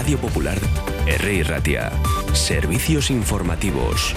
Radio Popular, R. Ratia. Servicios informativos.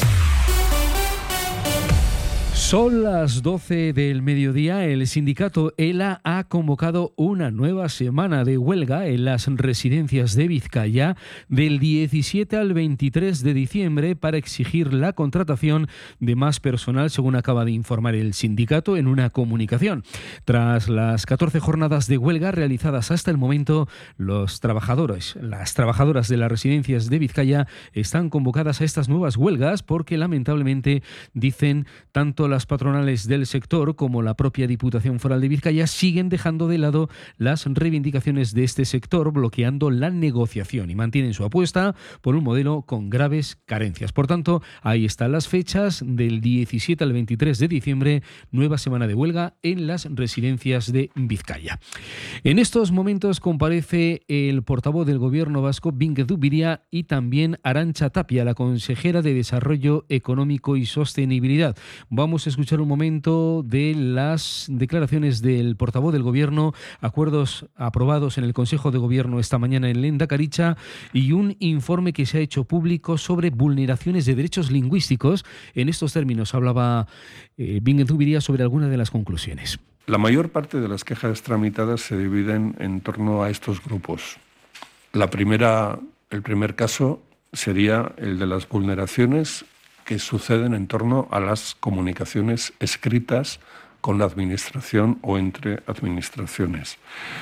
Son las 12 del mediodía. El sindicato ELA ha convocado una nueva semana de huelga en las residencias de Vizcaya del 17 al 23 de diciembre para exigir la contratación de más personal, según acaba de informar el sindicato en una comunicación. Tras las 14 jornadas de huelga realizadas hasta el momento, las trabajadoras de las residencias de Vizcaya están convocadas a estas nuevas huelgas porque, lamentablemente, dicen tanto las patronales del sector como la propia Diputación Foral de Vizcaya siguen dejando de lado las reivindicaciones de este sector, bloqueando la negociación y mantienen su apuesta por un modelo con graves carencias. Por tanto, ahí están las fechas del 17 al 23 de diciembre, nueva semana de huelga en las residencias de Vizcaya. En estos momentos comparece el portavoz del Gobierno vasco, Bingue Zubiria, y también Arantxa Tapia, la consejera de Desarrollo Económico y Sostenibilidad. Vamos a escuchar un momento de las declaraciones del portavoz del Gobierno, acuerdos aprobados en el Consejo de Gobierno esta mañana en Lehendakaritza y un informe que se ha hecho público sobre vulneraciones de derechos lingüísticos. En estos términos hablaba Bingue Zubiria sobre algunas de las conclusiones. La mayor parte de las quejas tramitadas se dividen en torno a estos grupos. El primer caso sería el de las vulneraciones que suceden en torno a las comunicaciones escritas con la administración o entre administraciones.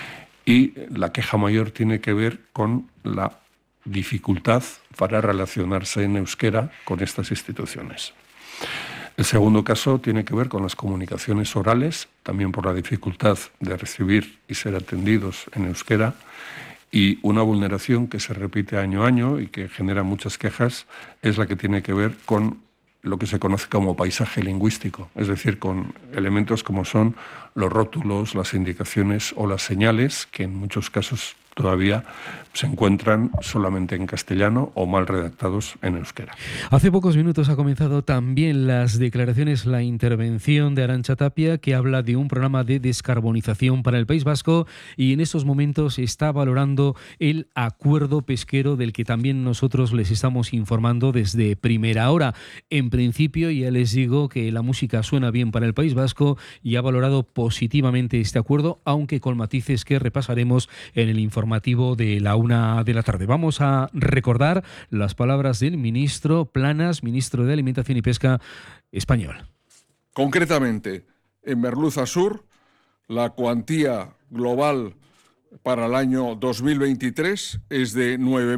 Y la queja mayor tiene que ver con la dificultad para relacionarse en euskera con estas instituciones. El segundo caso tiene que ver con las comunicaciones orales, también por la dificultad de recibir y ser atendidos en euskera. Y una vulneración que se repite año a año y que genera muchas quejas es la que tiene que ver con lo que se conoce como paisaje lingüístico, es decir, con elementos como son los rótulos, las indicaciones o las señales, que en muchos casos todavía se encuentran solamente en castellano o mal redactados en euskera. Hace pocos minutos ha comenzado también las declaraciones, la intervención de Arantxa Tapia, que habla de un programa de descarbonización para el País Vasco y en estos momentos está valorando el acuerdo pesquero del que también nosotros les estamos informando desde primera hora. En principio, ya les digo que la música suena bien para el País Vasco y ha valorado positivamente este acuerdo, aunque con matices que repasaremos en el informativo de la 1 de la tarde. Vamos a recordar las palabras del ministro Planas, ministro de Alimentación y Pesca español. Concretamente, en Merluza Sur, la cuantía global para el año 2023 es de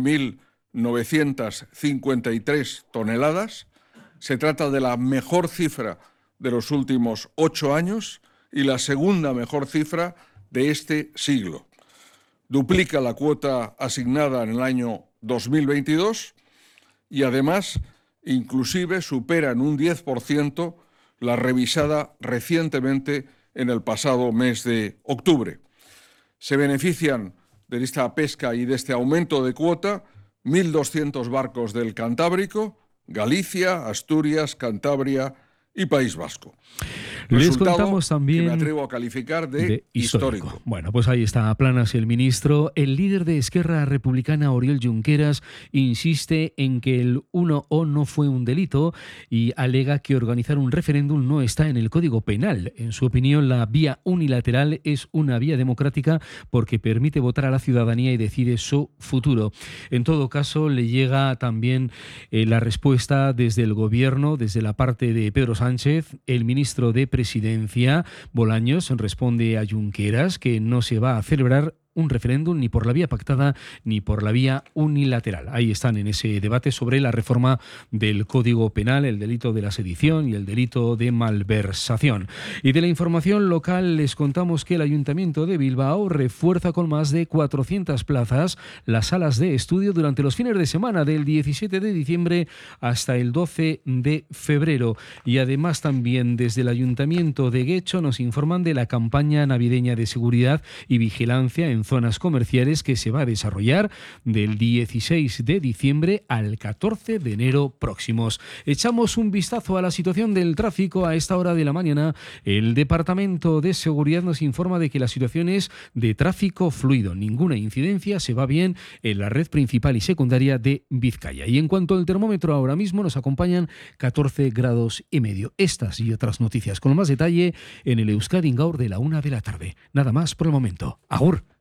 9.953 toneladas. Se trata de la mejor cifra de los últimos 8 años y la segunda mejor cifra de este siglo. Duplica la cuota asignada en el año 2022 y además inclusive supera en un 10% la revisada recientemente en el pasado mes de octubre. Se benefician de esta pesca y de este aumento de cuota 1.200 barcos del Cantábrico, Galicia, Asturias, Cantabria y País Vasco. Les contamos también que me atrevo a calificar de histórico. Bueno, pues ahí está Planas, el ministro. El líder de Esquerra Republicana, Oriol Junqueras, insiste en que el 1O no fue un delito y alega que organizar un referéndum no está en el Código Penal. En su opinión, la vía unilateral es una vía democrática porque permite votar a la ciudadanía y decide su futuro. En todo caso, le llega también la respuesta desde el Gobierno, desde la parte de Pedro Sánchez. El ministro de Presidencia, Bolaños, responde a Junqueras que no se va a celebrar un referéndum ni por la vía pactada ni por la vía unilateral. Ahí están en ese debate sobre la reforma del Código Penal, el delito de la sedición y el delito de malversación. Y de la información local les contamos que el Ayuntamiento de Bilbao refuerza con más de 400 plazas las salas de estudio durante los fines de semana del 17 de diciembre hasta el 12 de febrero. Y además también desde el Ayuntamiento de Guecho nos informan de la campaña navideña de seguridad y vigilancia en zonas comerciales que se va a desarrollar del 16 de diciembre al 14 de enero próximos. Echamos un vistazo a la situación del tráfico a esta hora de la mañana. El Departamento de Seguridad nos informa de que la situación es de tráfico fluido. Ninguna incidencia, se va bien en la red principal y secundaria de Vizcaya. Y en cuanto al termómetro, ahora mismo nos acompañan 14 grados y medio. Estas y otras noticias con más detalle en el Euskadi Gaur de la 1 de la tarde. Nada más por el momento. Agur.